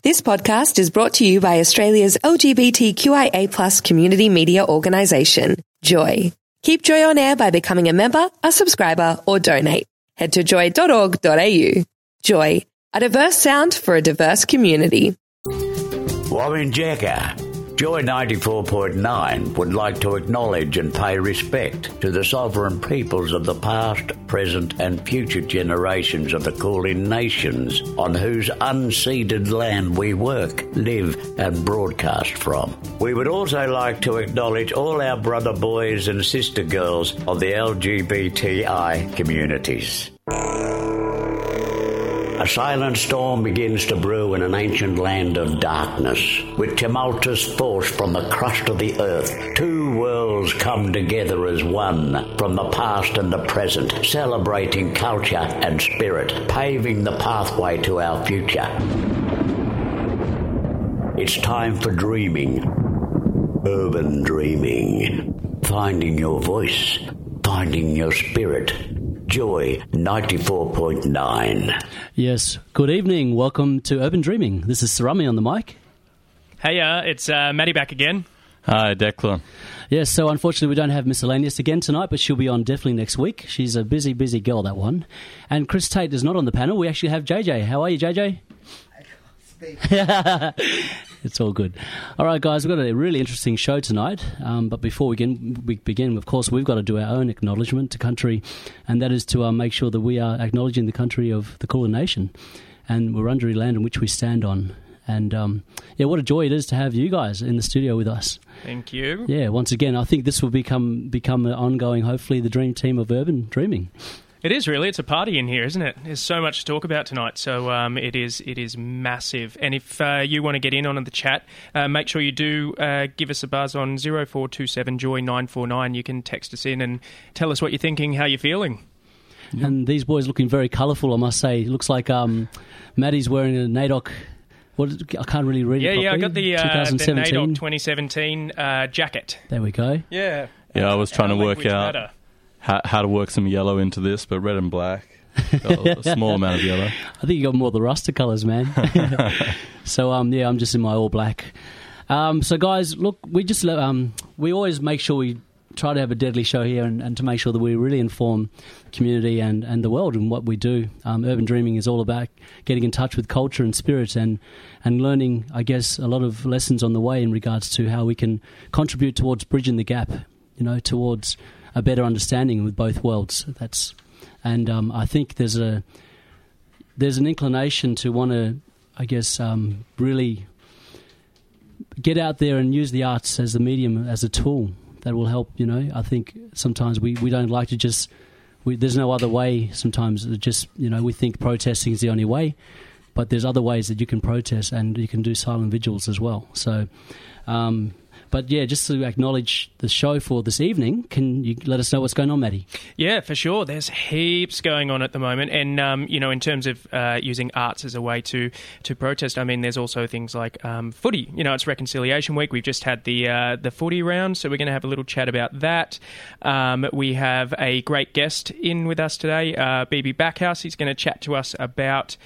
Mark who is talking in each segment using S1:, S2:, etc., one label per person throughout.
S1: This podcast is brought to you by Australia's LGBTQIA+ community media organisation, Joy. Keep Joy on air by becoming a member, a subscriber, or donate. Head to joy.org.au. Joy, a diverse sound for a diverse community.
S2: Warren Jagger. Joy 94.9 would like to acknowledge and pay respect to the sovereign peoples of the past, present and future generations of the Kulin nations on whose unceded land we work, live and broadcast from. We would also like to acknowledge all our brother boys and sister girls of the LGBTI communities. A silent storm begins to brew in an ancient land of darkness. With tumultuous force from the crust of the earth, two worlds come together as one, from the past and the present, celebrating culture and spirit, paving the pathway to our future. It's time for dreaming. Urban dreaming. Finding your voice. Finding your spirit. Joy 94.9.
S3: Yes, good evening. Welcome to Urban Dreaming. This is Sarami on the mic.
S4: Hey, it's Maddie back again.
S5: Hi, Declan.
S3: Yes, so unfortunately we don't have Miscellaneous again tonight, but she'll be on definitely next week. She's a busy, busy girl, that one. And Chris Tate is not on the panel. We actually have JJ. How are you, JJ? It's all good. All right, guys, we've got a really interesting show tonight. But before we begin, of course, we've got to do our own acknowledgement to country, and that is to make sure that we are acknowledging the country of the Kulin Nation and Wurundjeri land in which we stand on. And, what a joy it is to have you guys in the studio with us.
S4: Thank you. Yeah,
S3: once again, I think this will become an ongoing, hopefully, the dream team of Urban Dreaming.
S4: It is really. It's a party in here, isn't it? There's so much to talk about tonight. So it is massive. And if you want to get in on the chat, make sure you do give us a buzz on 0427 Joy 949. You can text us in and tell us what you're thinking, how you're feeling.
S3: And these boys looking very colourful, I must say. It looks like Maddie's wearing a NAIDOC. I can't really read it properly.
S4: Yeah, I got the NAIDOC 2017 jacket.
S3: There we go.
S4: Yeah.
S5: Yeah, I was trying to work out how to work some yellow into this, but red and black, a small amount of yellow.
S3: I think you got more of the Rasta colours, man. So, I'm just in my all black. So, guys, look, we always make sure we try to have a deadly show here and to make sure that we really inform the community and the world in what we do. Urban Dreaming is all about getting in touch with culture and spirit and learning, I guess, a lot of lessons on the way in regards to how we can contribute towards bridging the gap, towards a better understanding with both worlds. I think there's an inclination to want to, I guess, really get out there and use the arts as the medium, as a tool that will help. I think sometimes we don't like to just. There's no other way. Sometimes we think protesting is the only way, but there's other ways that you can protest, and you can do silent vigils as well. So. But, just to acknowledge the show for this evening, can you let us know what's going on, Maddie? Yeah,
S4: for sure. There's heaps going on at the moment. And, in terms of using arts as a way to protest, I mean, there's also things like footy. It's Reconciliation Week. We've just had the footy round, so we're going to have a little chat about that. We have a great guest in with us today, BB Backhouse. He's going to chat to us about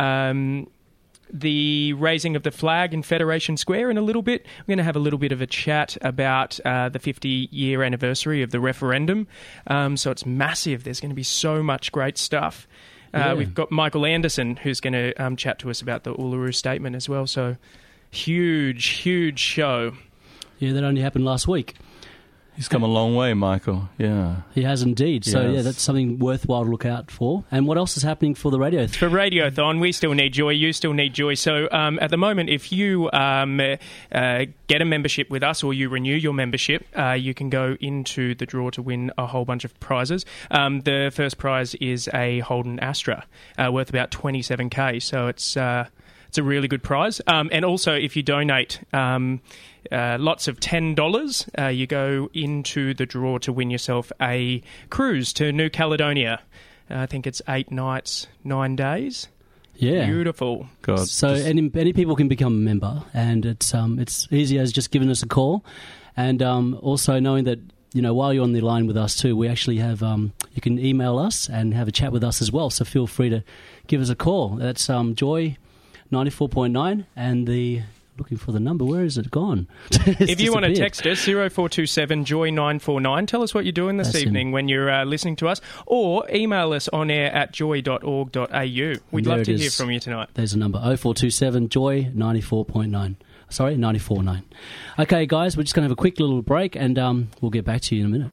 S4: the raising of the flag in Federation Square in a little bit. We're going to have a little bit of a chat about the 50-year anniversary of the referendum. So it's massive. There's going to be so much great stuff. We've got Michael Anderson, who's going to chat to us about the Uluru Statement as well. So huge, huge show. Yeah, that only happened last week.
S5: He's come a long way, Michael. Yeah.
S3: He has indeed. So,
S5: yes.
S3: That's something worthwhile to look out for. And what else is happening for the Radiothon?
S4: For Radiothon, we still need joy. You still need joy. So, at the moment, if you get a membership with us or you renew your membership, you can go into the draw to win a whole bunch of prizes. The first prize is a Holden Astra worth about $27,000. So, it's a really good prize. And also, if you donate lots of $10, you go into the draw to win yourself a cruise to New Caledonia. I think it's 8 nights, 9 days.
S3: Yeah.
S4: Beautiful.
S5: God,
S3: so any people can become a member, and it's easy as just giving us a call. And also knowing that, while you're on the line with us too, we actually have, you can email us and have a chat with us as well. So feel free to give us a call. That's Joy 94.9, and looking for the number. Where is it gone?
S4: If you want to text us, 0427 Joy 949. Tell us what you're doing this evening when you're listening to us, or email us on air at joy.org.au. We'd love to hear from you tonight.
S3: There's a number, 0427 Joy 94.9. Sorry, 94.9. Okay, guys, we're just going to have a quick little break, and we'll get back to you in a minute.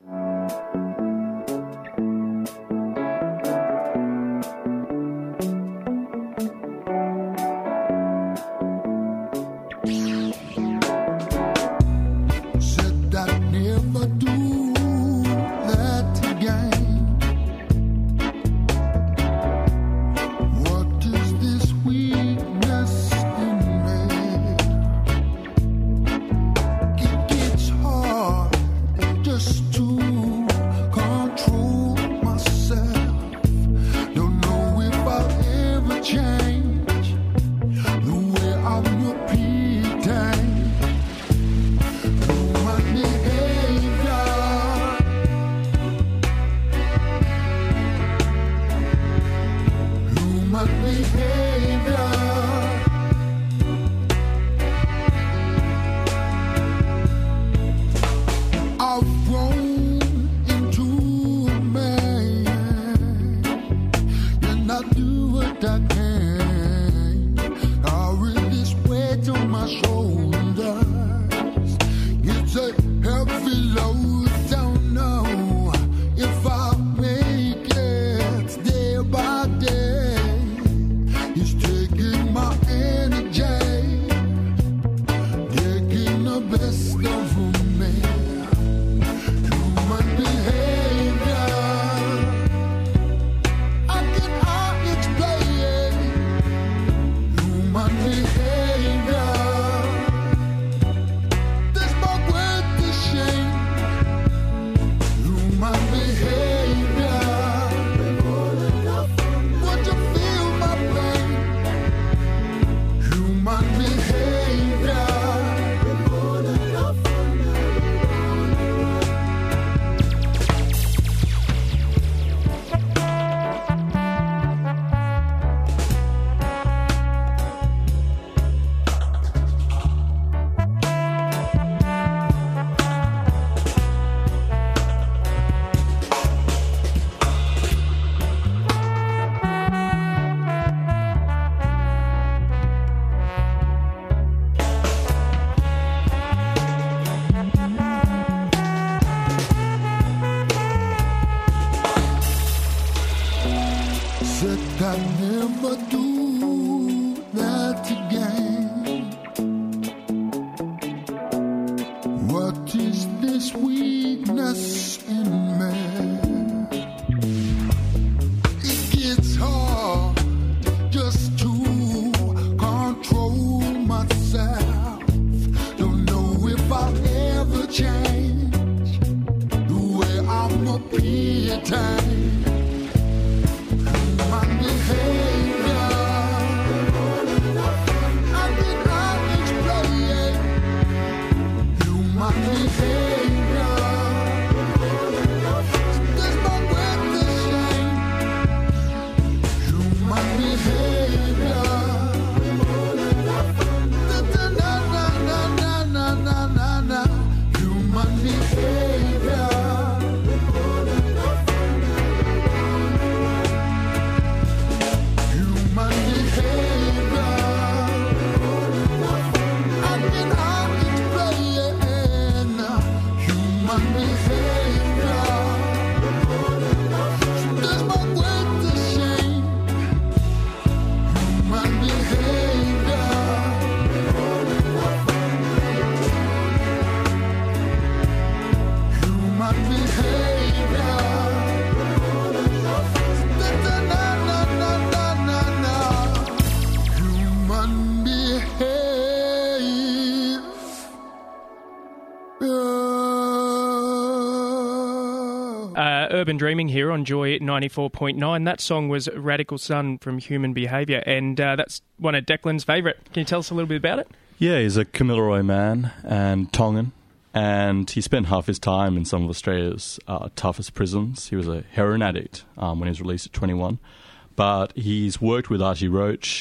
S4: Urban Dreaming here on Joy 94.9. That song was Radical Sun from Human Behaviour, and that's one of Declan's favourite. Can you tell us a little bit about it?
S5: Yeah, he's a Kamilaroi man and Tongan, and he spent half his time in some of Australia's toughest prisons. He was a heroin addict when he was released at 21, but he's worked with Archie Roach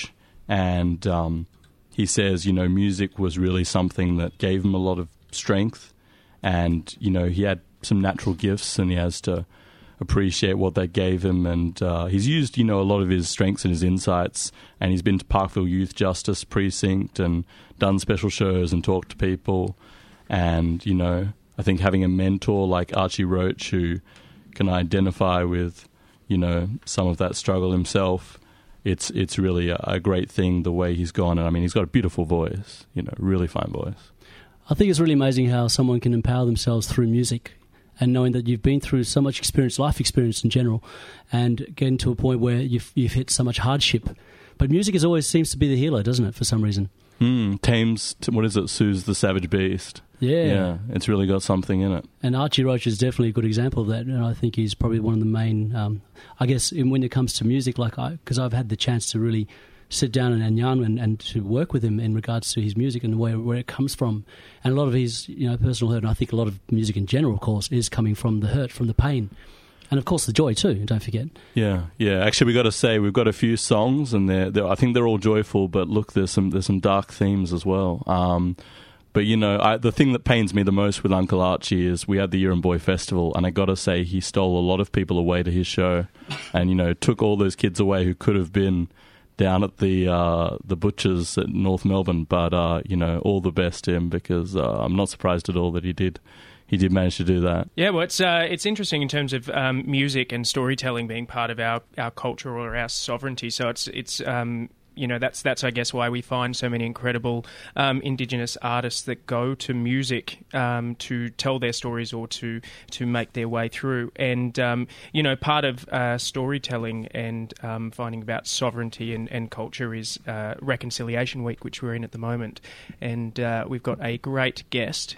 S5: And he says, music was really something that gave him a lot of strength. And, he had some natural gifts and he has to appreciate what they gave him. And he's used, a lot of his strengths and his insights. And he's been to Parkville Youth Justice Precinct and done special shows and talked to people. And, I think having a mentor like Archie Roach who can identify with, some of that struggle himself, it's really a great thing the way he's gone. And I mean, he's got a beautiful voice, really fine voice.
S3: I think it's really amazing how someone can empower themselves through music, and knowing that you've been through so much experience, life experience in general, and getting to a point where you've hit so much hardship. But music always seems to be the healer, doesn't it, for some reason?
S5: Tames, what is it, soothes the savage beast. Yeah, it's really got something in it. And
S3: Archie Roach is definitely a good example of that, and I think he's probably one of the main, when it comes to music, because I've had the chance to really sit down and yarn and to work with him in regards to his music and where it comes from. And a lot of his personal hurt, and I think a lot of music in general, of course, is coming from the hurt, from the pain. And, of course, the joy, too, don't forget. Yeah.
S5: Actually, we've got to say, we've got a few songs, and I think they're all joyful, but look, there's some dark themes as well. But, the thing that pains me the most with Uncle Archie is we had the Year and Boy Festival, and I got to say he stole a lot of people away to his show and, took all those kids away who could have been down at the Butchers at North Melbourne. But, all the best to him, because I'm not surprised at all that he did manage to do that.
S4: Yeah, well, it's interesting in terms of music and storytelling being part of our culture or our sovereignty. So it's that's I guess why we find so many incredible Indigenous artists that go to music to tell their stories or to make their way through. And part of storytelling and finding about sovereignty and culture is Reconciliation Week, which we're in at the moment. And we've got a great guest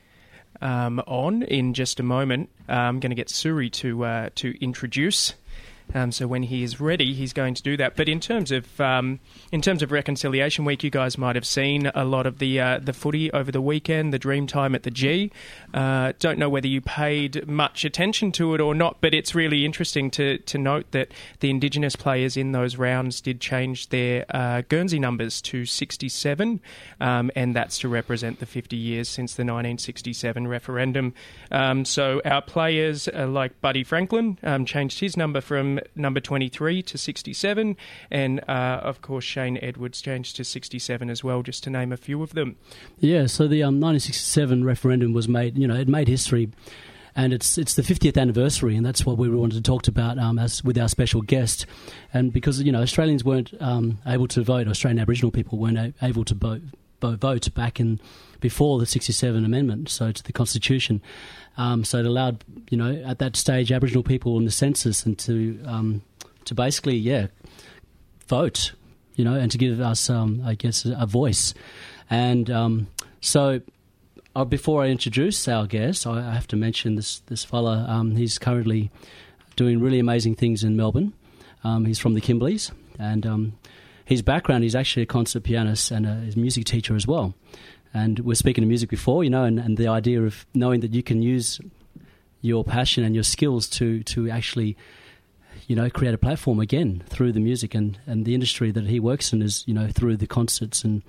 S4: on in just a moment. I'm going to get Suri to introduce. So when he is ready, he's going to do that. But in terms of Reconciliation Week, you guys might have seen a lot of the footy over the weekend, the Dreamtime at the G. Don't know whether you paid much attention to it or not, but it's really interesting to note that the Indigenous players in those rounds did change their Guernsey numbers to 67, and that's to represent the 50 years since the 1967 referendum. So our players, like Buddy Franklin, changed his number from number 23 to 67, and of course Shane Edwards changed to 67 as well, just to name a few of them.
S3: Yeah, so the 1967 referendum was made, it made history, and it's the 50th anniversary, and that's what we wanted to talk about as with our special guest. And because Australians weren't able to vote, Australian Aboriginal people weren't able to vote back in before the 67 amendment, so to the Constitution. So it allowed, at that stage, Aboriginal people in the census and to basically, vote, and to give us, a voice. And so before I introduce our guest, I have to mention this fella. He's currently doing really amazing things in Melbourne. He's from the Kimberleys, and his background, he's actually a concert pianist and a music teacher as well. And we're speaking of music before, and the idea of knowing that you can use your passion and your skills to actually, create a platform again through the music and the industry that he works in is, through the concerts. And,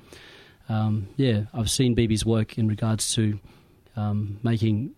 S3: I've seen BB's work in regards to making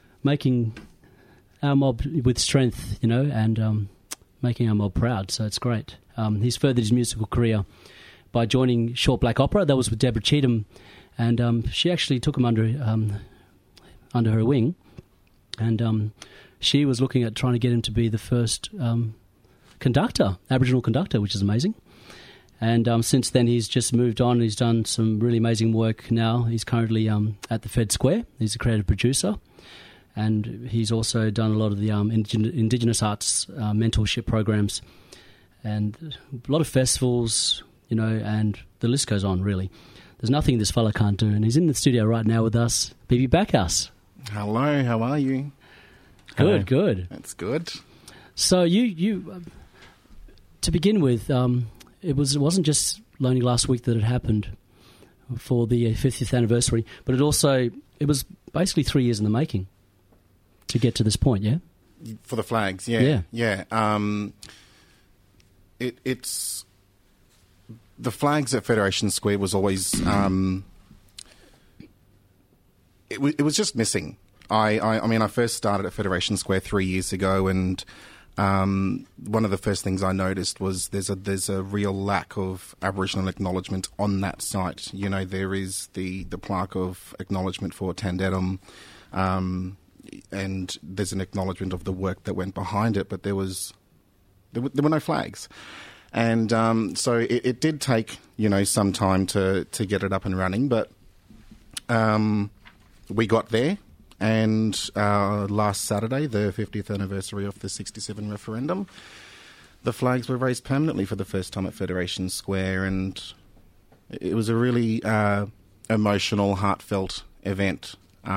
S3: our mob with strength, and making our mob proud. So it's great. He's furthered his musical career by joining Short Black Opera. That was with Deborah Cheetham. And she actually took him under her wing, and she was looking at trying to get him to be the first Aboriginal conductor, which is amazing. And since then, he's just moved on. He's done some really amazing work now. He's currently at the Fed Square. He's a creative producer, and he's also done a lot of the Indigenous arts mentorship programs and a lot of festivals, and the list goes on, really. There's nothing this fella can't do, and he's in the studio right now with us. BB Backhouse.
S6: Hello, how are you?
S3: Good.
S6: That's good.
S3: So you to begin with, it wasn't just only last week that it happened for the 50th anniversary, but it was basically 3 years in the making to get to this point. Yeah,
S6: for the flags. Yeah. It's the flags at Federation Square was always it was just missing. I mean, I first started at Federation Square 3 years ago, and one of the first things I noticed was there's a real lack of Aboriginal acknowledgement on that site. You know, there is the plaque of acknowledgement for Tandedum, and there's an acknowledgement of the work that went behind it, but there were no flags. And so it did take, you know, some time to get it up and running, but we got there. And last Saturday, the 50th anniversary of the 67 referendum, the flags were raised permanently for the first time at Federation Square, and it was a really emotional, heartfelt event.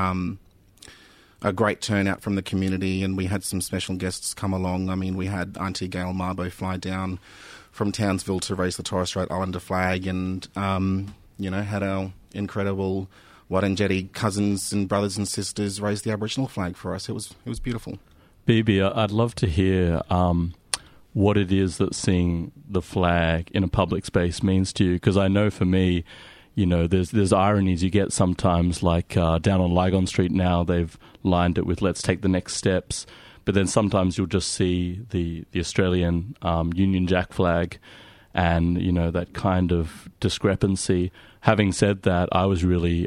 S6: A great turnout from the community, and we had some special guests come along. I mean, we had Auntie Gail Marbo fly down from Townsville to raise the Torres Strait Islander flag, and, you know, had our incredible Wurundjeri cousins and brothers and sisters raise the Aboriginal flag for us. It was beautiful.
S5: Bibi, I'd love to hear what it is that seeing the flag in a public space means to you, because I know for me, you know, there's ironies you get sometimes, like down on Lygon Street now, they've lined it with "Let's take the next steps," but then sometimes you'll just see the Australian Union Jack flag, and, you know, that kind of discrepancy. Having said that, I was really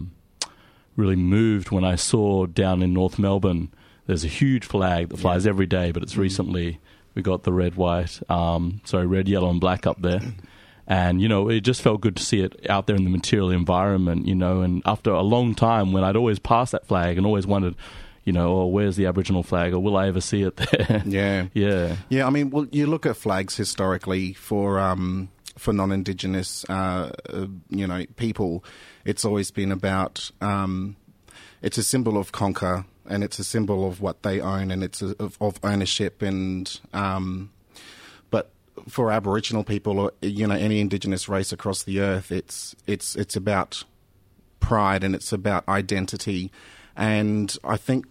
S5: moved when I saw down in North Melbourne, there's a huge flag that flies every day, but it's recently we got the red, yellow and black up there. And, you know, it just felt good to see it out there in the material environment, you know, and after a long time when I'd always pass that flag and always wondered, you know, oh, where's the Aboriginal flag, or will I ever see it there?
S6: Yeah. I mean, well, you look at flags historically for non-Indigenous, you know, people. It's always been about, it's a symbol of conquer, and it's a symbol of what they own, and it's of ownership. And but for Aboriginal people, or, you know, any Indigenous race across the earth, it's about pride, and it's about identity. And I think,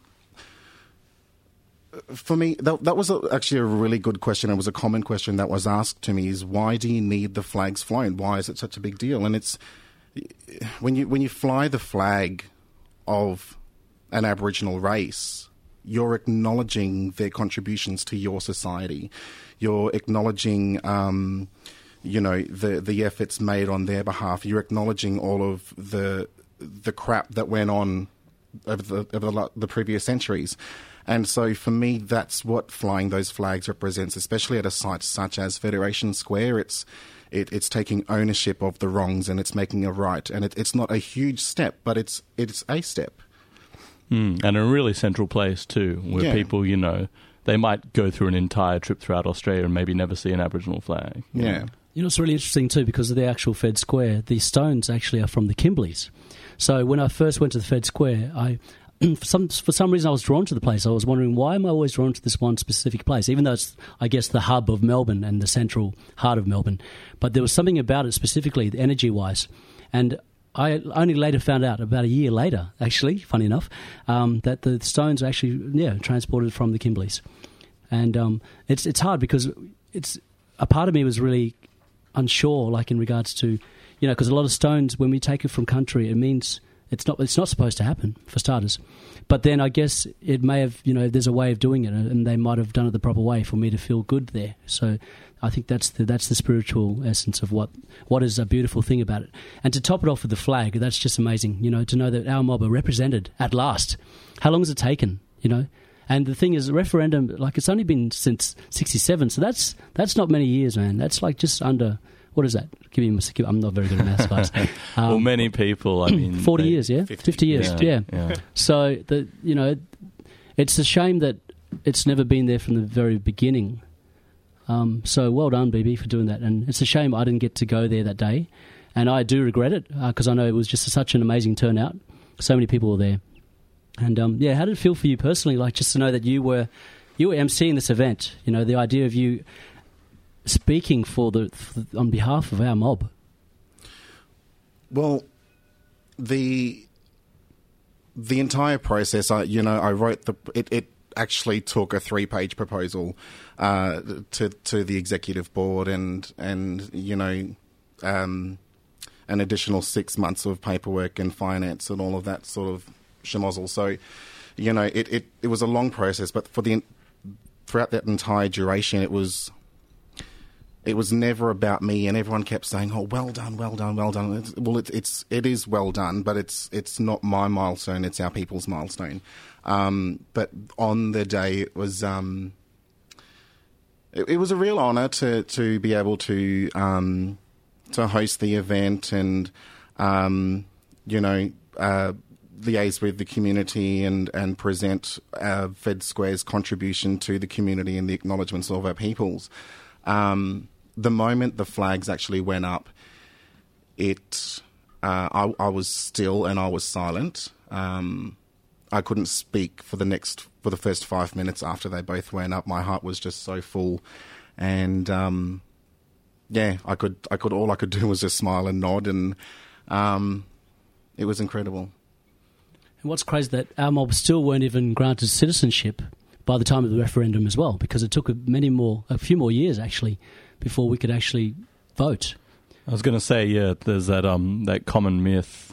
S6: for me, that was actually a really good question. It was a common question that was asked to me: is why do you need the flags flown? Why is it such a big deal? And it's when you fly the flag of an Aboriginal race, you're acknowledging their contributions to your society. You're acknowledging, you know, the efforts made on their behalf. You're acknowledging all of the crap that went on over the previous centuries. And so for me, that's what flying those flags represents, especially at a site such as Federation Square. It's taking ownership of the wrongs, and it's making a right. And it's not a huge step, but it's a step.
S5: And a really central place too, where people, you know, they might go through an entire trip throughout Australia and maybe never see an Aboriginal flag.
S6: Yeah.
S3: You know, it's really interesting too, because of the actual Fed Square, the stones actually are from the Kimbleys. So when I first went to the Fed Square, for some reason I was drawn to the place. I was wondering, why am I always drawn to this one specific place, even though it's, I guess, the hub of Melbourne and the central heart of Melbourne. But there was something about it specifically, energy-wise. And I only later found out, about a year later, actually, funny enough, that the stones are actually, transported from the Kimbleys. And it's hard, because a part of me was really unsure, like in regards to, you know, because a lot of stones, when we take it from country, it means it's not supposed to happen, for starters. But then I guess it may have, you know, there's a way of doing it, and they might have done it the proper way for me to feel good there. So I think that's the spiritual essence of what is a beautiful thing about it. And to top it off with the flag, that's just amazing, you know, to know that our mob are represented at last. How long has it taken, you know? And the thing is, the referendum, like, it's only been since 67, so that's not many years, man. That's like just under... What is that? I'm not very good at maths, guys.
S5: Well, many people, I mean...
S3: 40 years, yeah? 50 years, yeah. So, you know, it's a shame that it's never been there from the very beginning. So well done, Bibi, for doing that. And it's a shame I didn't get to go there that day. And I do regret it, because I know it was just such an amazing turnout. So many people were there. And, how did it feel for you personally, like, just to know that you were emceeing this event? You know, the idea of you speaking on behalf of our mob.
S6: Well, the entire process, I wrote it actually took a 3-page proposal to the executive board, and you know, an additional 6 months of paperwork and finance and all of that sort of schmozzle. So, you know, it was a long process, but throughout that entire duration, it was never about me, and everyone kept saying, "Oh, well done, well done, well done." It is well done, but it's not my milestone; it's our people's milestone. But on the day, it was it was a real honour to be able to host the event and liaise with the community and present Fed Square's contribution to the community and the acknowledgements of our peoples. The moment the flags actually went up, I was still and I was silent. I couldn't speak for the first 5 minutes after they both went up. My heart was just so full, and all I could do was just smile and nod, and it was incredible.
S3: And what's crazy that our mob still weren't even granted citizenship by the time of the referendum as well, because it took a few more years actually before we could actually vote.
S5: I was going to say, there's that common myth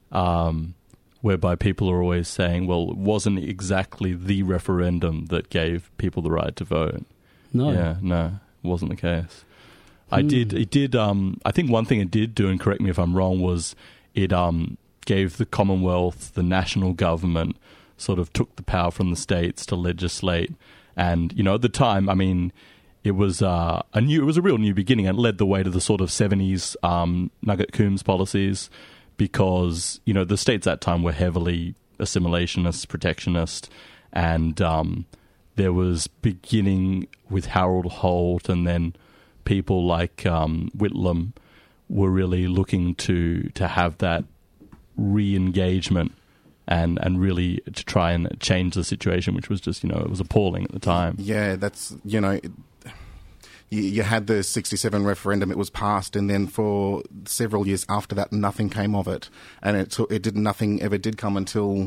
S5: whereby people are always saying, well, it wasn't exactly the referendum that gave people the right to vote.
S3: No.
S5: Yeah, no, it wasn't the case. I think one thing it did do, and correct me if I'm wrong, was it gave the Commonwealth, the national government, sort of took the power from the states to legislate. And, you know, at the time, I mean, it was a real new beginning, and it led the way to the sort of 70s Nugget-Coombs policies, because, you know, the states at that time were heavily assimilationist, protectionist, and there was beginning with Harold Holt, and then people like Whitlam were really looking to have that re-engagement and really to try and change the situation, which was just, you know, it was appalling at the time. Yeah,
S6: that's, you know, you had the 1967 referendum, it was passed, and then for several years after that, nothing came of it. And nothing ever did come until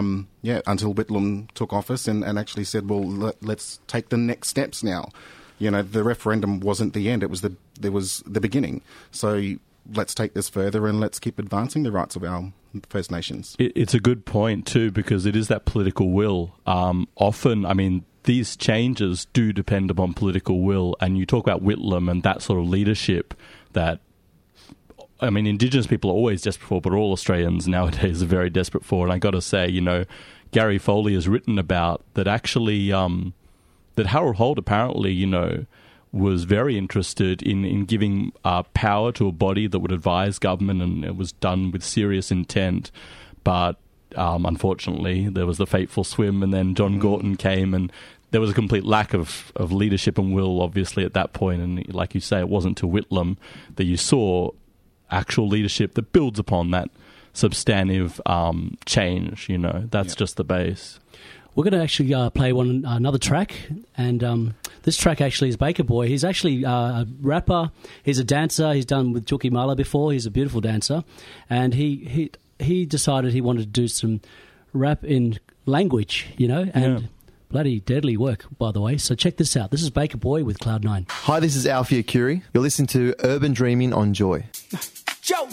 S6: Whitlam took office and actually said, well, let's take the next steps now. You know, the referendum wasn't the end, it was the beginning. So let's take this further and let's keep advancing the rights of our First Nations.
S5: It's a good point too, because it is that political will. Often, I mean, these changes do depend upon political will, and you talk about Whitlam and that sort of leadership that, I mean, Indigenous people are always desperate for, but all Australians nowadays are very desperate for. And I got to say, you know, Gary Foley has written about that actually, that Harold Holt apparently, you know, was very interested in giving power to a body that would advise government, and it was done with serious intent. But unfortunately, there was the fateful swim, and then John Gorton came, and there was a complete lack of leadership and will, obviously, at that point. And like you say, it wasn't to Whitlam that you saw actual leadership that builds upon that substantive change. You know, that's just the base.
S3: We're going to actually play another track, and this track actually is Baker Boy. He's actually a rapper. He's a dancer. He's done with Juki Mala before. He's a beautiful dancer, and he decided he wanted to do some rap in language, you know, and bloody deadly work, by the way. So check this out. This is Baker Boy with Cloud9.
S7: Hi, this is Alfie Akuri. You're listening to Urban Dreaming on Joy.
S8: Joe,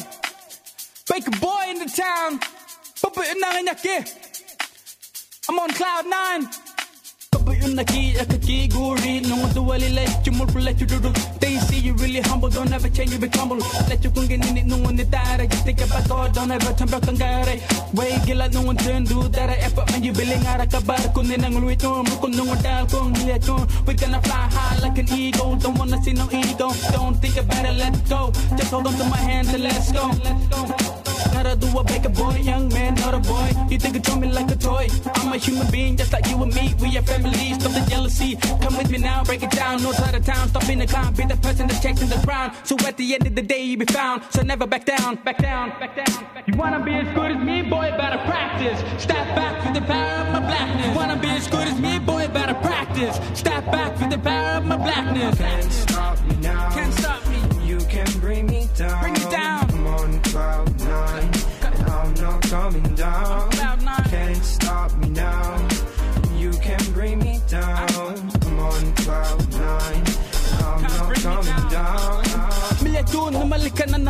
S8: Baker Boy in the town. I'm on Cloud9. They see you really humble, don't ever change, you be humble. Let you go get in it, no one did that. Just think about God, don't ever turn back on God. Way get like no one turn do that. Effort when you billing out a kabar, kunin ang luit on, mukun no dal kung liaton. We're gonna fly high like an eagle, don't wanna see no ego. Don't think about it, let's go. Just hold on to my hand and let's go. Gotta do a Baker Boy, young man, not a boy. You think you treat me like a toy. I'm a human being just like you and me. We are family, stop the jealousy. Come with me now, break it down. No side of town, stop in the clown. Be the person that's chasing the crown. So at the end of the day, you be found. So never back down, back down, back down. You wanna be as good as me, boy, better practice. Step back for the power of my blackness. You wanna be as good as me, boy, better practice. Step back for the power of my blackness.
S9: Can't stop me now.
S8: Can't stop me.
S9: You can bring me down.
S8: Bring me down.
S9: I'm on Cloud9. And I'm not coming down.
S8: Cloud9.
S9: Can't stop me now. You can bring me down. I'm on Cloud9. I'm not coming down.
S8: Milletun na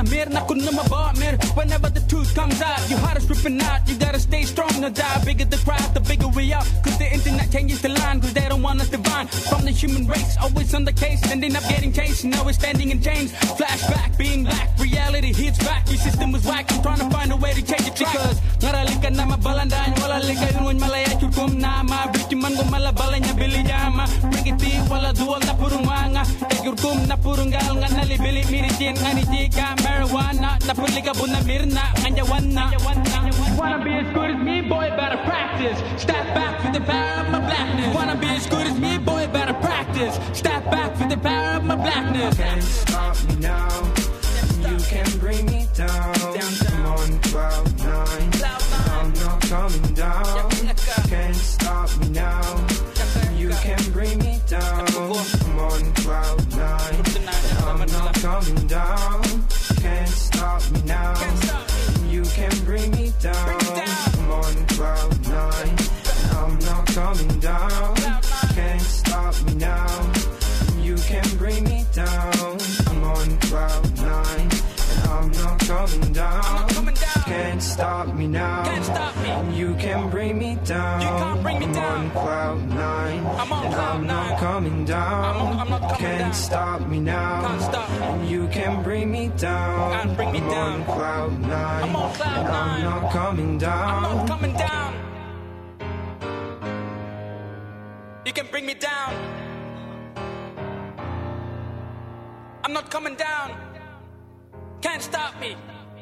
S8: na mir na kun na mabot mir. Whenever the truth comes out, you hardest ripping out. You gotta stay strong, no doubt. Bigger the crowd, the bigger we are. Cause the internet changes the line, cause they don't want us divine. From the human race, always on the case, ending up getting chased. Now we're standing in chains. Flashback, being black, reality hits back. Your system was whack, I'm trying to find a way to change it. Because ngaralika na mabalandan, wala lika yun malaya chukum nama. Bituman ko malabalanya bilijama. Brigiti wala dual na purumanga. Kagurkum na purungal nga nalibili miritin. Anitika marijuana, na pulika buna mirna. Anyawana. Wanna be as good as me, boy, better practice. Step back for the power of my blackness. Wanna be as good as me, boy, better practice. Step back for the power of my blackness.
S9: Can't stop me now. You can bring me down. I'm on cloud 9. I'm not coming down. Can't stop me now. You can bring me down. I'm on cloud 9. I'm not coming down. Can't stop me now. You can bring me down. I'm on cloud 9. I'm not coming down. Can't stop me now. You can bring me down. I'm on cloud 9. I'm not coming down. Can't stop me now. You can bring me down. I'm on cloud 9. I'm not coming down. Can't stop me now. You can bring me down. I'm on cloud 9. I'm not coming down.
S8: You can bring me down. I'm not coming down. Can't stop me.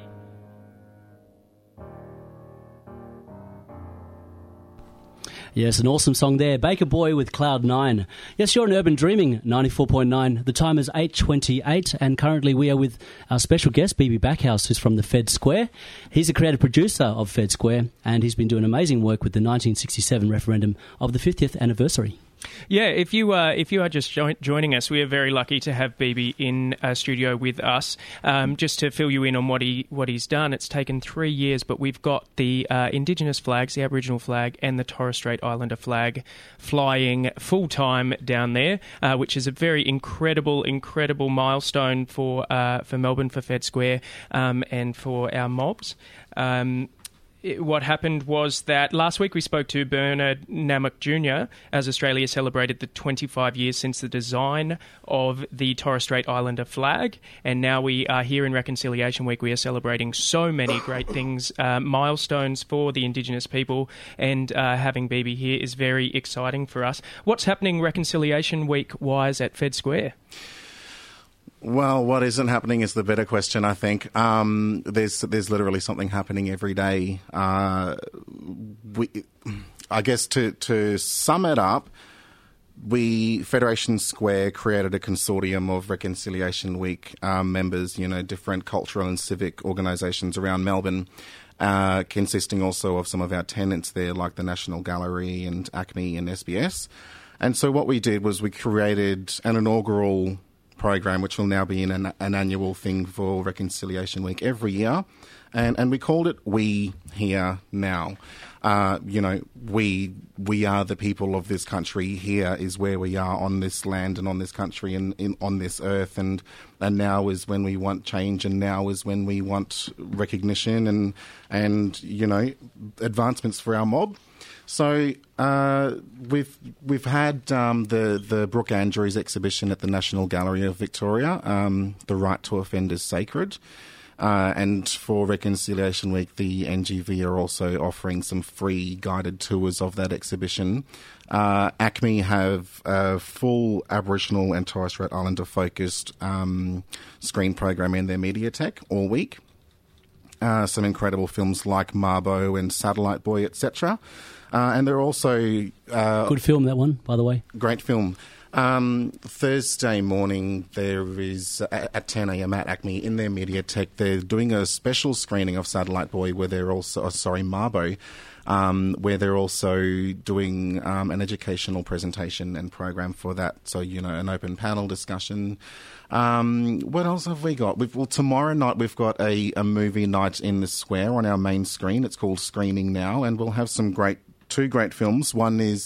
S3: Yes, an awesome song there. Baker Boy with Cloud 9. Yes, you're on Urban Dreaming, 94.9. The time is 8:28, and currently we are with our special guest, BB Backhouse, who's from the Fed Square. He's a creative producer of Fed Square, and he's been doing amazing work with the 1967 referendum of the 50th anniversary.
S4: Yeah, if you are just joining us, we are very lucky to have BB in studio with us. Just to fill you in on what he's done, it's taken 3 years, but we've got the Indigenous flags, the Aboriginal flag, and the Torres Strait Islander flag flying full time down there, which is a very incredible milestone for Melbourne, for Fed Square, and for our mobs. What happened was that last week we spoke to Bernard Namuk Jr. as Australia celebrated the 25 years since the design of the Torres Strait Islander flag, and now we are here in Reconciliation Week. We are celebrating so many great things, milestones for the Indigenous people, and having BB here is very exciting for us. What's happening Reconciliation Week-wise at Fed Square?
S6: Well, what isn't happening is the better question, I think. There's literally something happening every day. I guess to sum it up, Federation Square created a consortium of Reconciliation Week members, different cultural and civic organisations around Melbourne, consisting also of some of our tenants there, like the National Gallery and ACME and SBS. And so what we did was we created an inaugural program, which will now be an annual thing for Reconciliation Week every year, and we called it We Here Now. We are the people of this country. Here is where we are on this land and on this country and on this earth, and now is when we want change, and now is when we want recognition and advancements for our mob. So we've had the Brooke Andrews exhibition at the National Gallery of Victoria, The Right to Offend is Sacred. And for Reconciliation Week, the NGV are also offering some free guided tours of that exhibition. ACME have a full Aboriginal and Torres Strait Islander focused screen program in their Mediatek all week. Some incredible films like Mabo and Satellite Boy, etc. And they're also...
S3: good film, that one, by the way.
S6: Great film. Thursday morning, there is, at 10 a.m. at ACME, in their Mediatek, they're doing a special screening of Satellite Boy where they're also... Mabo, where they're also doing an educational presentation and program for that. So, an open panel discussion. What else have we got? Tomorrow night we've got a movie night in the square on our main screen. It's called Screening Now, and we'll have two great films. One is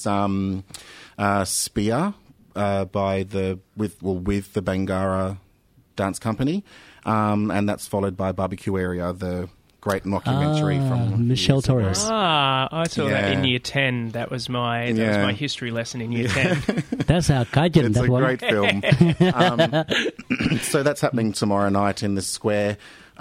S6: Spear with the Bangara Dance Company, and that's followed by Barbecue Area, the great mockumentary from
S3: Michelle Torres.
S4: I saw that in
S6: Yeah.
S4: Year 10. That was my history lesson in Year 10.
S3: That's our Cajun.
S6: It's
S3: that
S6: a
S3: one.
S6: great film. So that's happening tomorrow night in the square.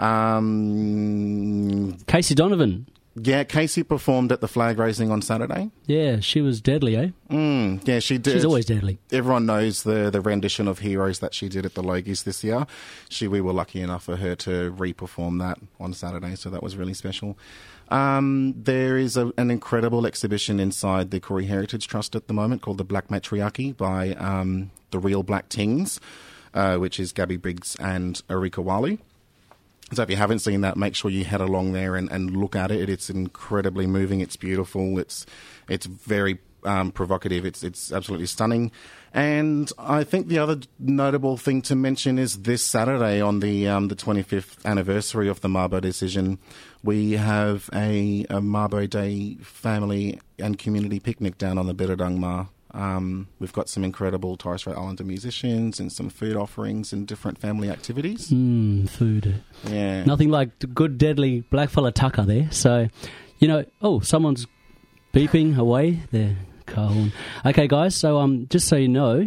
S3: Casey Donovan.
S6: Yeah, Casey performed at the flag raising on Saturday.
S3: Yeah, she was deadly, eh?
S6: Yeah, she did.
S3: She's always deadly.
S6: Everyone knows the rendition of Heroes that she did at the Logies this year. We were lucky enough for her to re-perform that on Saturday, so that was really special. There is an incredible exhibition inside the Koori Heritage Trust at the moment called The Black Matriarchy by the Real Black Tings, which is Gabby Briggs and Erika Wali. So if you haven't seen that, make sure you head along there and look at it. It's incredibly moving. It's beautiful. It's very provocative. It's absolutely stunning. And I think the other notable thing to mention is this Saturday on the 25th anniversary of the Mabo decision, we have a Mabo Day family and community picnic down on the Biradangma. We've got some incredible Torres Strait Islander musicians and some food offerings and different family activities.
S3: Food.
S6: Yeah.
S3: Nothing like the good, deadly blackfella tucker there. So, someone's beeping away there. Car horn. Okay, guys. So, just so you know,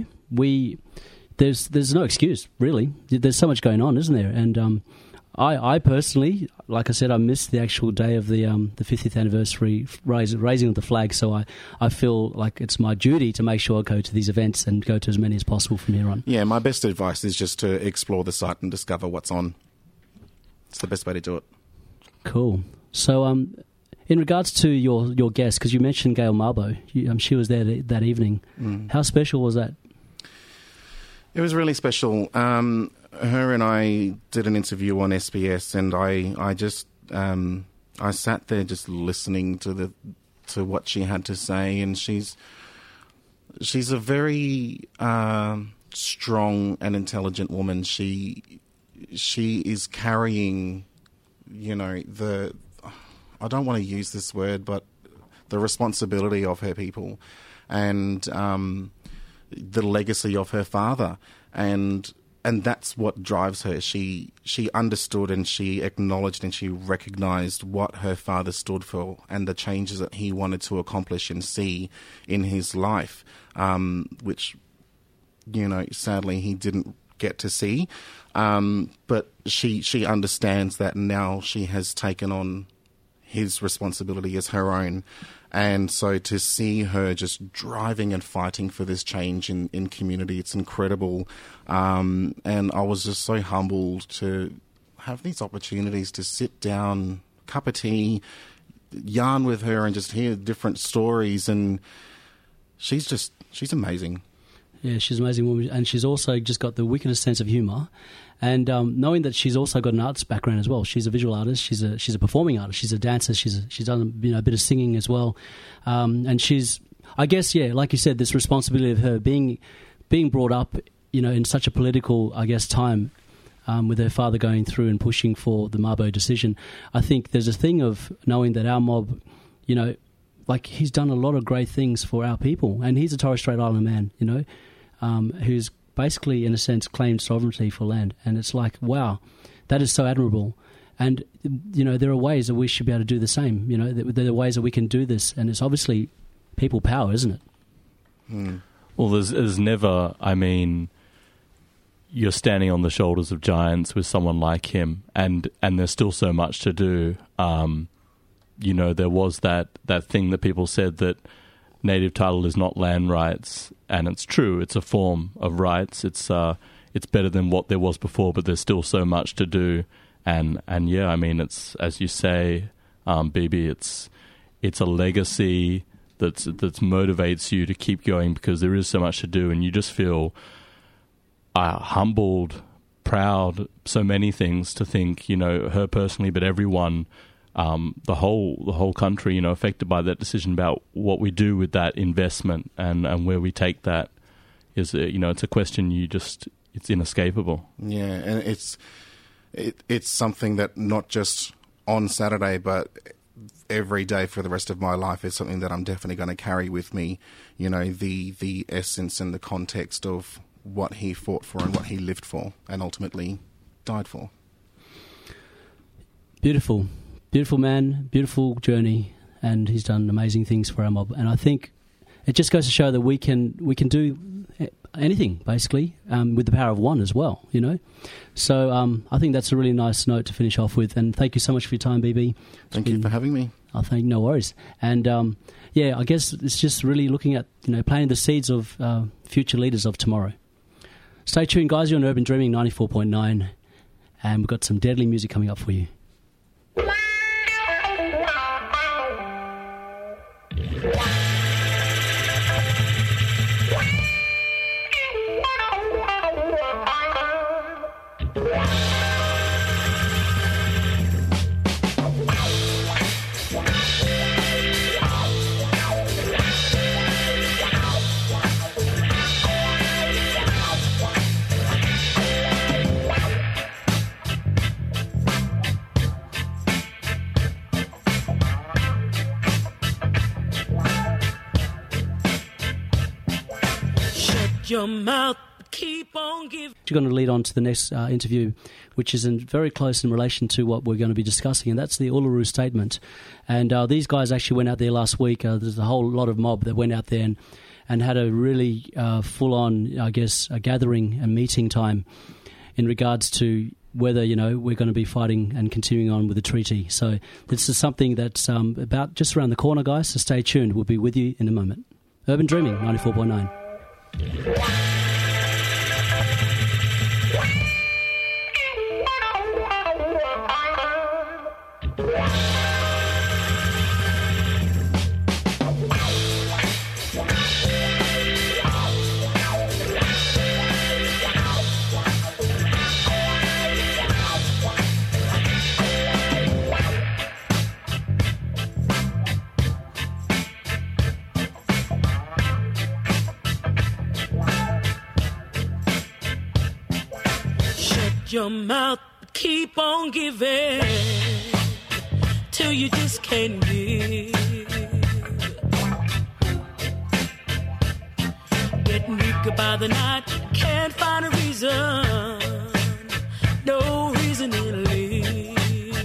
S3: there's no excuse really. There's so much going on, isn't there? And I personally, like I said, I missed the actual day of the 50th anniversary raising of the flag, so I feel like it's my duty to make sure I go to these events and go to as many as possible from here on.
S6: Yeah, my best advice is just to explore the site and discover what's on. It's the best way to do it.
S3: Cool. So, in regards to your guest, because you mentioned Gail Mabo, she was there that evening. How special was that?
S6: It was really special. Her and I did an interview on SBS, and I just I sat there just listening to what she had to say, and she's a very strong and intelligent woman. She is carrying, I don't want to use this word, but the responsibility of her people and the legacy of her father, and that's what drives her. She understood and she acknowledged and she recognised what her father stood for and the changes that he wanted to accomplish and see in his life, which, sadly he didn't get to see. But she understands that now she has taken on his responsibility as her own. And so to see her just driving and fighting for this change in community, it's incredible. And I was just so humbled to have these opportunities to sit down, cup of tea, yarn with her and just hear different stories. And she's amazing.
S3: Yeah, she's an amazing woman. And she's also just got the wickedest sense of humour. And knowing that she's also got an arts background as well. She's a visual artist. She's a performing artist. She's a dancer. She's done a bit of singing as well. And she's, I guess, like you said, this responsibility of her being brought up, in such a political, I guess, time, with her father going through and pushing for the Mabo decision. I think there's a thing of knowing that our mob, he's done a lot of great things for our people, and he's a Torres Strait Islander man, who's basically, in a sense, claimed sovereignty for land. And it's like, wow, that is so admirable. And, there are ways that we should be able to do the same. There are ways that we can do this. And it's obviously people power, isn't it?
S5: Well, there's never, you're standing on the shoulders of giants with someone like him, and there's still so much to do. There was that thing that people said that native title is not land rights, and it's true. It's a form of rights. It's better than what there was before, but there's still so much to do. And it's, as you say, BB, it's a legacy that motivates you to keep going because there is so much to do, and you just feel humbled, proud, so many things to think, her personally, but everyone. The whole country, affected by that decision about what we do with that investment and where we take that is, it's a question it's inescapable.
S6: Yeah, and it's something that not just on Saturday, but every day for the rest of my life is something that I'm definitely going to carry with me. The essence and the context of what he fought for and what he lived for and ultimately died for.
S3: Beautiful. Beautiful man, beautiful journey, and he's done amazing things for our mob. And I think it just goes to show that we can do anything, basically, with the power of one as well, you know. So I think that's a really nice note to finish off with. And thank you so much for your time, BB.
S6: Thank you for having me.
S3: I think no worries. And I guess it's just really looking at, planting the seeds of future leaders of tomorrow. Stay tuned, guys. You're on Urban Dreaming 94.9, and we've got some deadly music coming up for you.
S10: Your mouth, keep on giving.
S3: You're going to lead on to the next interview, which is very close in relation to what we're going to be discussing, and that's the Uluru Statement. And these guys actually went out there last week. There's a whole lot of mob that went out there and had a really full-on, I guess, a gathering and meeting time in regards to whether, we're going to be fighting and continuing on with the treaty. So this is something that's about just around the corner, guys, so stay tuned. We'll be with you in a moment. Urban Dreaming, 94.9.
S10: Your mouth, keep on giving till you just can't give. Getting weaker by the night, can't find a reason, no reason to live.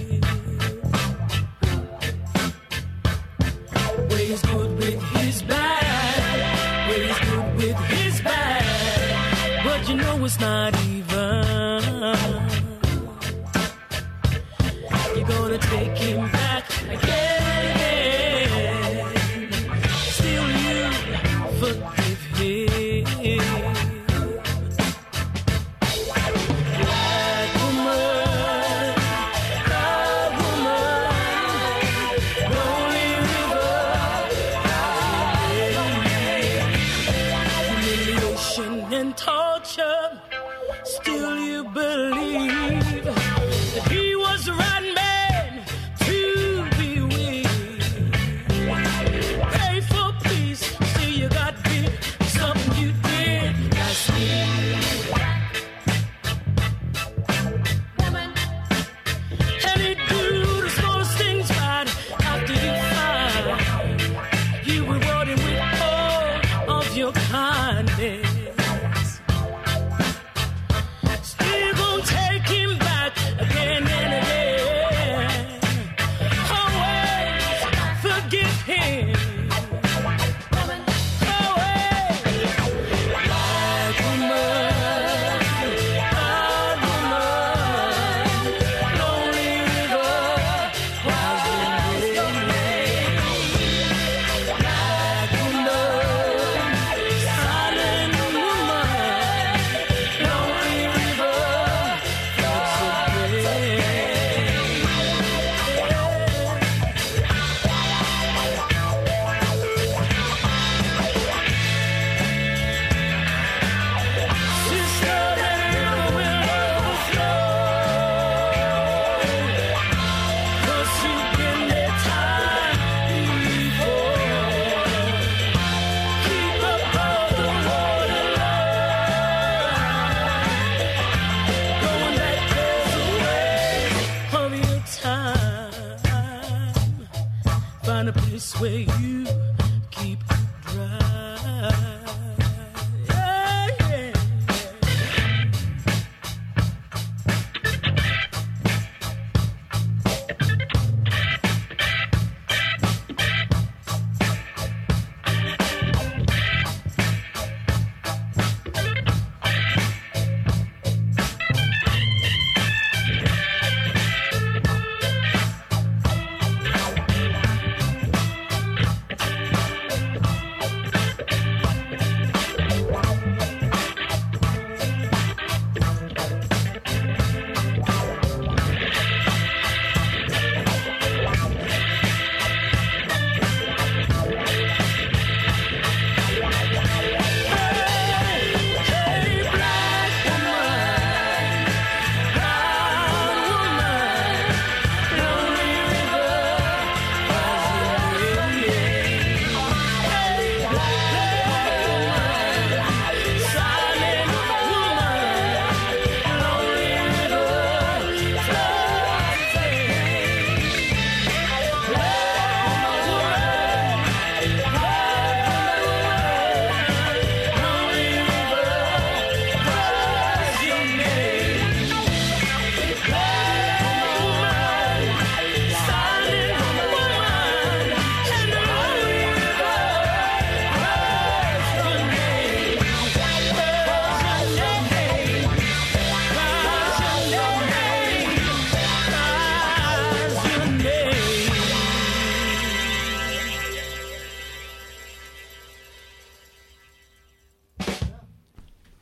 S10: Where he's good with his bad, where he's good with his bad, but it's not even. You're gonna take him back again. Still you forgive him. Black woman, proud woman, lonely river, humiliation and torture. Still you believe that he was the right man to be with. Pray for peace, still you got me. Something you did last week. Woman. And it do the smallest things right after you find you reward him with all of your kindness. Find a place where you keep dry. Yeah, yeah.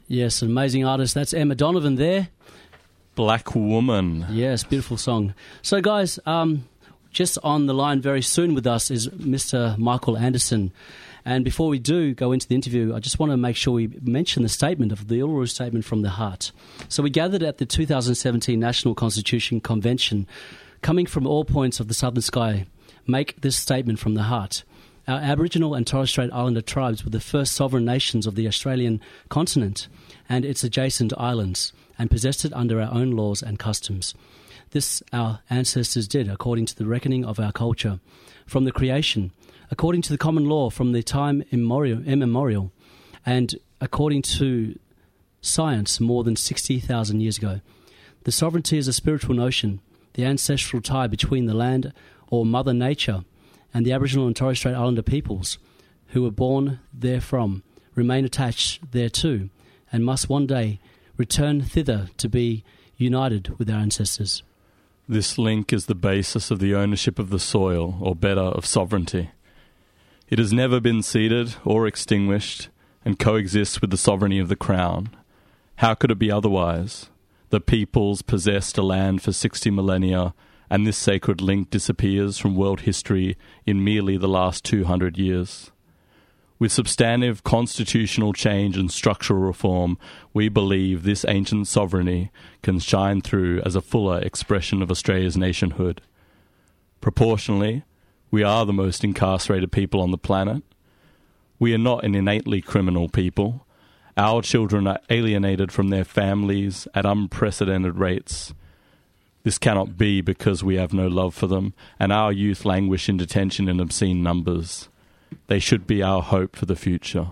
S3: Yes, an amazing artist. That's Emma Donovan there.
S5: Black Woman.
S3: Yes, beautiful song. So, guys, just on the line very soon with us is Mr. Michael Anderson. And before we do go into the interview, I just want to make sure we mention the statement of the Uluru Statement from the Heart. So we gathered at the 2017 National Constitution Convention, coming from all points of the Southern Sky, make this statement from the heart. Our Aboriginal and Torres Strait Islander tribes were the first sovereign nations of the Australian continent and its adjacent islands, and possessed it under our own laws and customs. This our ancestors did according to the reckoning of our culture, from the creation, according to the common law from the time immemorial, and according to science more than 60,000 years ago. The sovereignty is a spiritual notion, the ancestral tie between the land or Mother Nature and the Aboriginal and Torres Strait Islander peoples who were born therefrom, remain attached thereto, and must one day return thither to be united with our ancestors.
S5: This link is the basis of the ownership of the soil, or better, of sovereignty. It has never been ceded or extinguished and coexists with the sovereignty of the Crown. How could it be otherwise? The peoples possessed a land for 60 millennia, and this sacred link disappears from world history in merely the last 200 years. With substantive constitutional change and structural reform, we believe this ancient sovereignty can shine through as a fuller expression of Australia's nationhood. Proportionally, we are the most incarcerated people on the planet. We are not an innately criminal people. Our children are alienated from their families at unprecedented rates. This cannot be because we have no love for them, and our youth languish in detention in obscene numbers. They should be our hope for the future.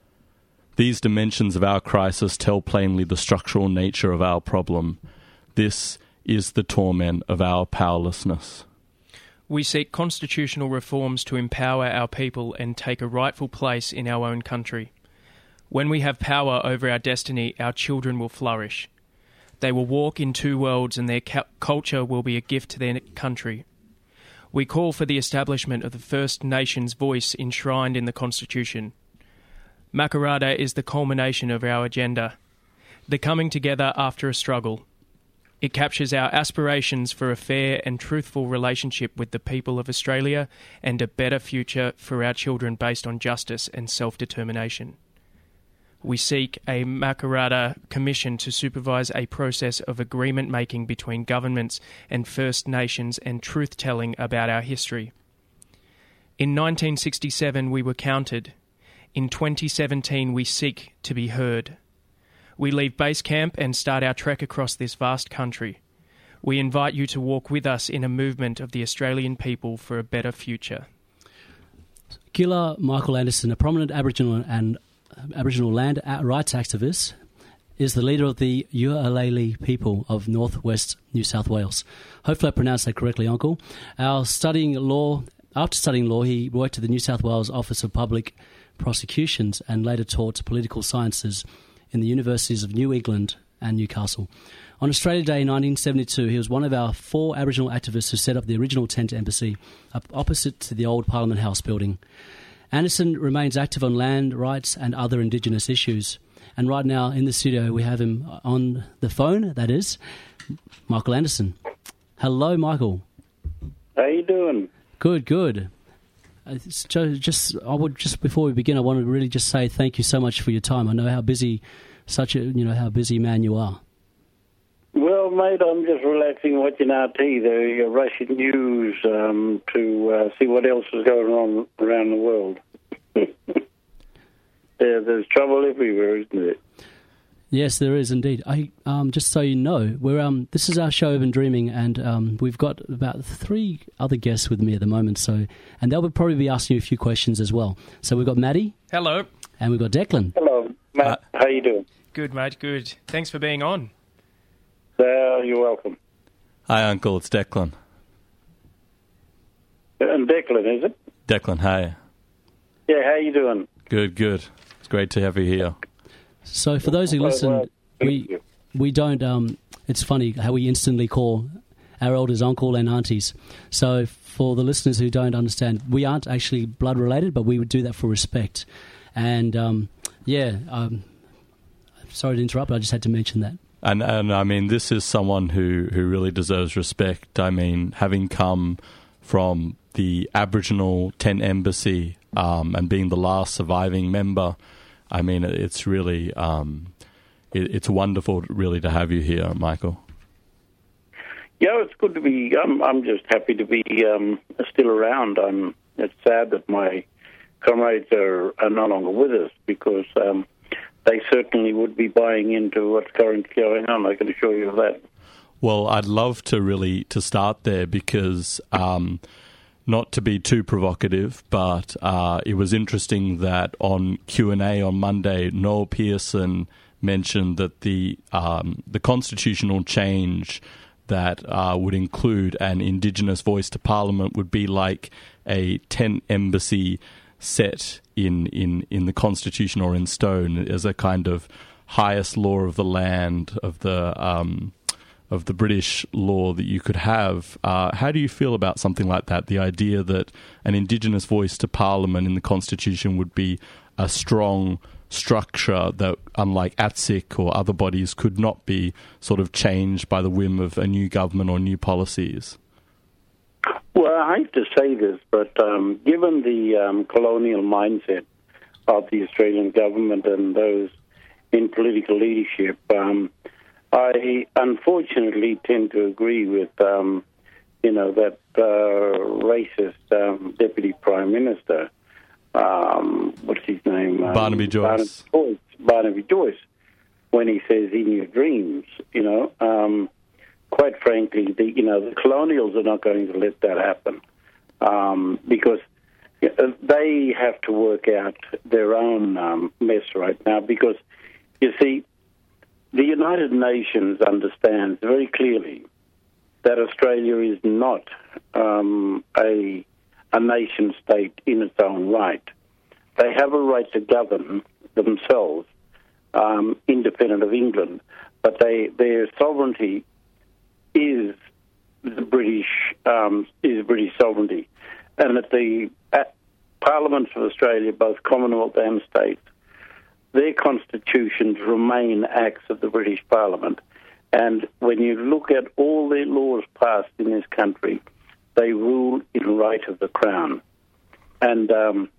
S5: These dimensions of our crisis tell plainly the structural nature of our problem. This is the torment of our powerlessness.
S4: We seek constitutional reforms to empower our people and take a rightful place in our own country. When we have power over our destiny, our children will flourish. They will walk in two worlds, and their culture will be a gift to their country. We call for the establishment of the First Nations voice enshrined in the Constitution. Makarrata is the culmination of our agenda, the coming together after a struggle. It captures our aspirations for a fair and truthful relationship with the people of Australia and a better future for our children based on justice and self-determination. We seek a Makarrata Commission to supervise a process of agreement-making between governments and First Nations and truth-telling about our history. In 1967, we were counted. In 2017, we seek to be heard. We leave base camp and start our trek across this vast country. We invite you to walk with us in a movement of the Australian people for a better future.
S3: Gilla Michael Anderson, a prominent Aboriginal land rights activist, is the leader of the Ualali people of northwest New South Wales. Hopefully I pronounced that correctly, Uncle. After studying law, he worked at the New South Wales Office of Public Prosecutions and later taught political sciences in the universities of New England and Newcastle. On Australia Day in 1972, he was one of our 4 Aboriginal activists who set up the original tent embassy opposite to the old Parliament House building. Anderson remains active on land rights and other Indigenous issues. And right now in the studio we have him on the phone, that is, Michael Anderson. Hello, Michael.
S11: How you doing?
S3: Good. Just before we begin, I want to really just say thank you so much for your time. I know how busy how busy man you are.
S11: Well, mate, I'm just relaxing, watching RT, the Russian news, to see what else is going on around the world. There's trouble everywhere, isn't there?
S3: Yes, there is indeed. Just so you know, this is our show, Urban Dreaming, and we've got about 3 other guests with me at the moment. And they'll probably be asking you a few questions as well. So we've got Maddie.
S4: Hello.
S3: And we've got Declan.
S11: Hello, Matt. How you doing?
S4: Good, mate. Good. Thanks for being on.
S11: You're welcome.
S5: Hi, Uncle. It's Declan.
S11: And Declan, is it?
S5: Declan, hi.
S11: Yeah, how you doing?
S5: Good. It's great to have you here.
S3: So for those who listen, we don't... it's funny how we instantly call our elders uncle and aunties. So for the listeners who don't understand, we aren't actually blood related, but we would do that for respect. And, sorry to interrupt, but I just had to mention that.
S5: And I mean, this is someone who really deserves respect. I mean, having come from the Aboriginal Tent Embassy and being the last surviving member, I mean, it's really it's wonderful, really, to have you here, Michael.
S11: Yeah, it's good to be. I'm just happy to be still around. It's sad that my comrades are no longer with us because they certainly would be buying into what's currently going on. I can assure you of that.
S5: Well, I'd love to start there because, not to be too provocative, but it was interesting that on Q&A on Monday, Noel Pearson mentioned that the constitutional change that would include an Indigenous voice to Parliament would be like a tent embassy set in the Constitution or in stone as a kind of highest law of the land of the British law that you could have. How do you feel about something like that? The idea that an Indigenous voice to Parliament in the Constitution would be a strong structure that, unlike ATSIC or other bodies, could not be sort of changed by the whim of a new government or new policies?
S11: Well, I hate to say this, but given the colonial mindset of the Australian government and those in political leadership, I unfortunately tend to agree with, that racist Deputy Prime Minister. What's his name?
S5: Barnaby Joyce.
S11: Barnaby Joyce, when he says in your dreams, quite frankly, the colonials are not going to let that happen because they have to work out their own mess right now because, you see, the United Nations understands very clearly that Australia is not a nation state in its own right. They have a right to govern themselves, independent of England, but their sovereignty is British sovereignty, and that the parliaments of Australia, both Commonwealth and states, their constitutions remain acts of the British Parliament. And when you look at all the laws passed in this country, they rule in right of the Crown. And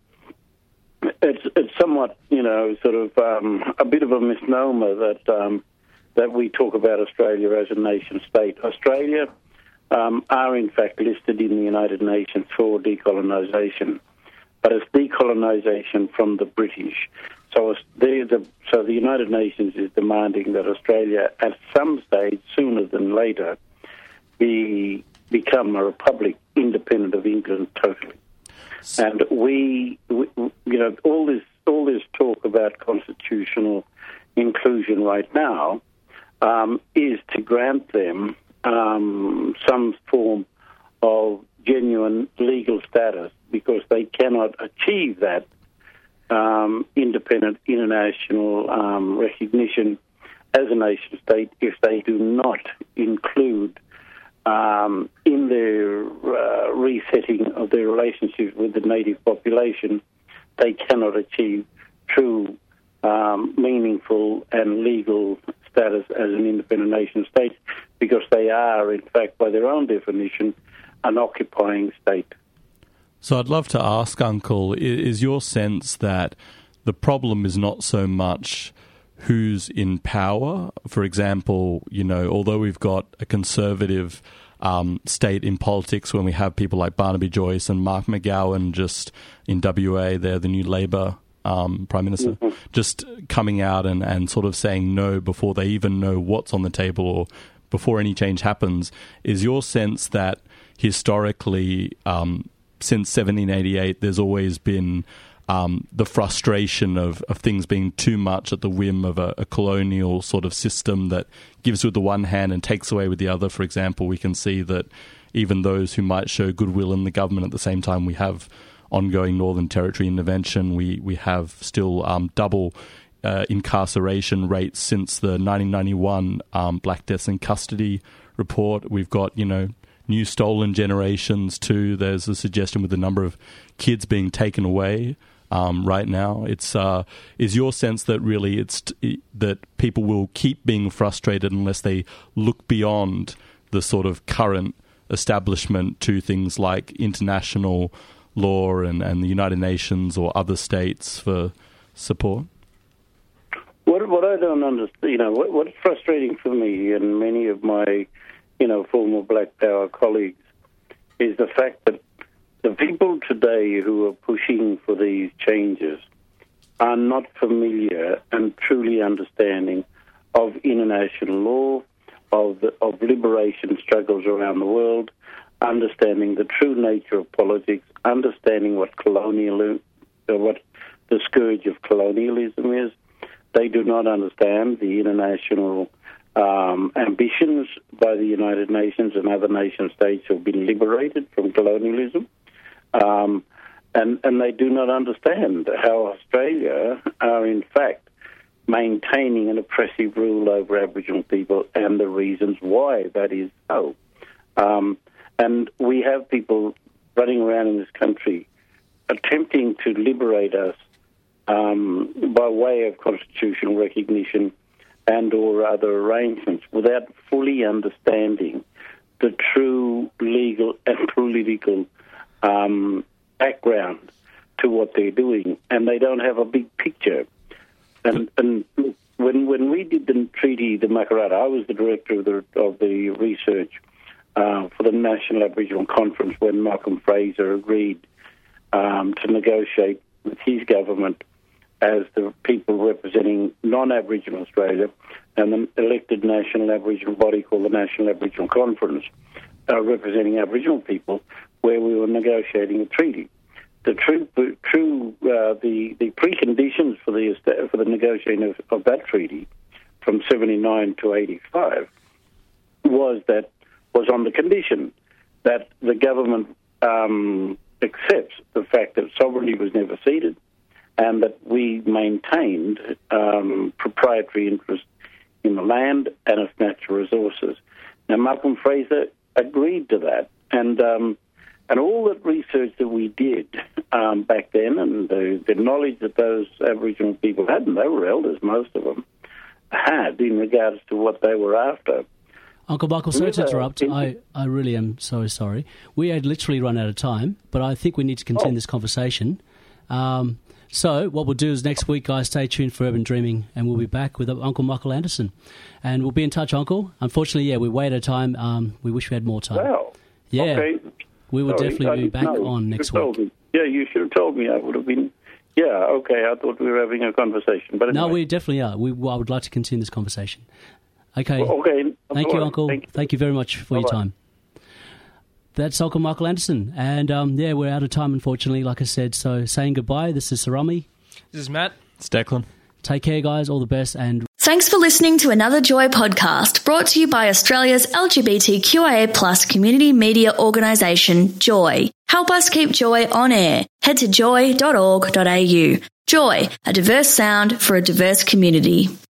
S11: it's somewhat, sort of a bit of a misnomer that we talk about Australia as a nation state. Australia are in fact listed in the United Nations for decolonisation, but it's decolonisation from the British. So the United Nations is demanding that Australia, at some stage, sooner than later, become a republic independent of England totally. And we all this talk about constitutional inclusion right now is to grant them some form of genuine legal status because they cannot achieve that independent international recognition as a nation state if they do not include in their resetting of their relationships with the native population, they cannot achieve true, meaningful and legal status as an independent nation state because they are, in fact, by their own definition, an occupying state.
S5: So I'd love to ask, Uncle, is your sense that the problem is not so much who's in power? For example, although we've got a conservative state in politics when we have people like Barnaby Joyce and Mark McGowan just in WA, they're the new Labor Prime Minister, just coming out and sort of saying no before they even know what's on the table or before any change happens. Is your sense that historically, since 1788, there's always been the frustration of things being too much at the whim of a colonial sort of system that gives with the one hand and takes away with the other? For example, we can see that even those who might show goodwill in the government at the same time we have ongoing Northern Territory intervention, we have still double incarceration rates since the 1991 Black Deaths in Custody report. We've got, new stolen generations too. There's a suggestion with the number of kids being taken away right now. Is your sense that really that people will keep being frustrated unless they look beyond the sort of current establishment to things like international law and the United Nations or other states for support?
S11: What I don't understand, what's frustrating for me and many of my, former Black Power colleagues is the fact that the people today who are pushing for these changes are not familiar and truly understanding of international law, of liberation struggles around the world, understanding the true nature of politics, understanding what the scourge of colonialism is. They do not understand the international ambitions by the United Nations and other nation states who have been liberated from colonialism. And they do not understand how Australia are, in fact, maintaining an oppressive rule over Aboriginal people and the reasons why that is so. And we have people running around in this country attempting to liberate us by way of constitutional recognition and or other arrangements without fully understanding the true legal and political background to what they're doing, and they don't have a big picture. And when we did the treaty, the Makarrata, I was the director of the research for the National Aboriginal Conference when Malcolm Fraser agreed to negotiate with his government as the people representing non-Aboriginal Australia and the elected national Aboriginal body called the National Aboriginal Conference representing Aboriginal people, where we were negotiating a treaty. The preconditions for the negotiating of that treaty from 79 to 85 was on the condition that the government accepts the fact that sovereignty was never ceded and that we maintained proprietary interest in the land and its natural resources. Now, Malcolm Fraser agreed to that, and all that research that we did back then, and the knowledge that those Aboriginal people had, and they were elders, most of them, had in regards to what they were after.
S3: Uncle Michael, sorry to interrupt. I really am so sorry. We had literally run out of time, but I think we need to continue this conversation. So what we'll do is next week, guys, stay tuned for Urban Dreaming, and we'll be back with Uncle Michael Anderson. And we'll be in touch, Uncle. Unfortunately, we're way out of time. We wish we had more time.
S11: Wow.
S3: Yeah.
S11: Okay.
S3: We will definitely be back on next week.
S11: Yeah, you should have told me. I would have been... Yeah, okay, I thought we were having a conversation. But anyway.
S3: No, we definitely are. I would like to continue this conversation. Okay.
S11: Well, okay.
S3: Thank you, Uncle. Thank you very much for your time. That's Uncle Michael Anderson. And, we're out of time, unfortunately, like I said. So saying goodbye, this is Sarami.
S4: This is Matt.
S5: It's Declan.
S3: Take care, guys. All the best. And
S12: thanks for listening to another Joy podcast brought to you by Australia's LGBTQIA+ community media organisation, Joy. Help us keep Joy on air. Head to joy.org.au. Joy, a diverse sound for a diverse community.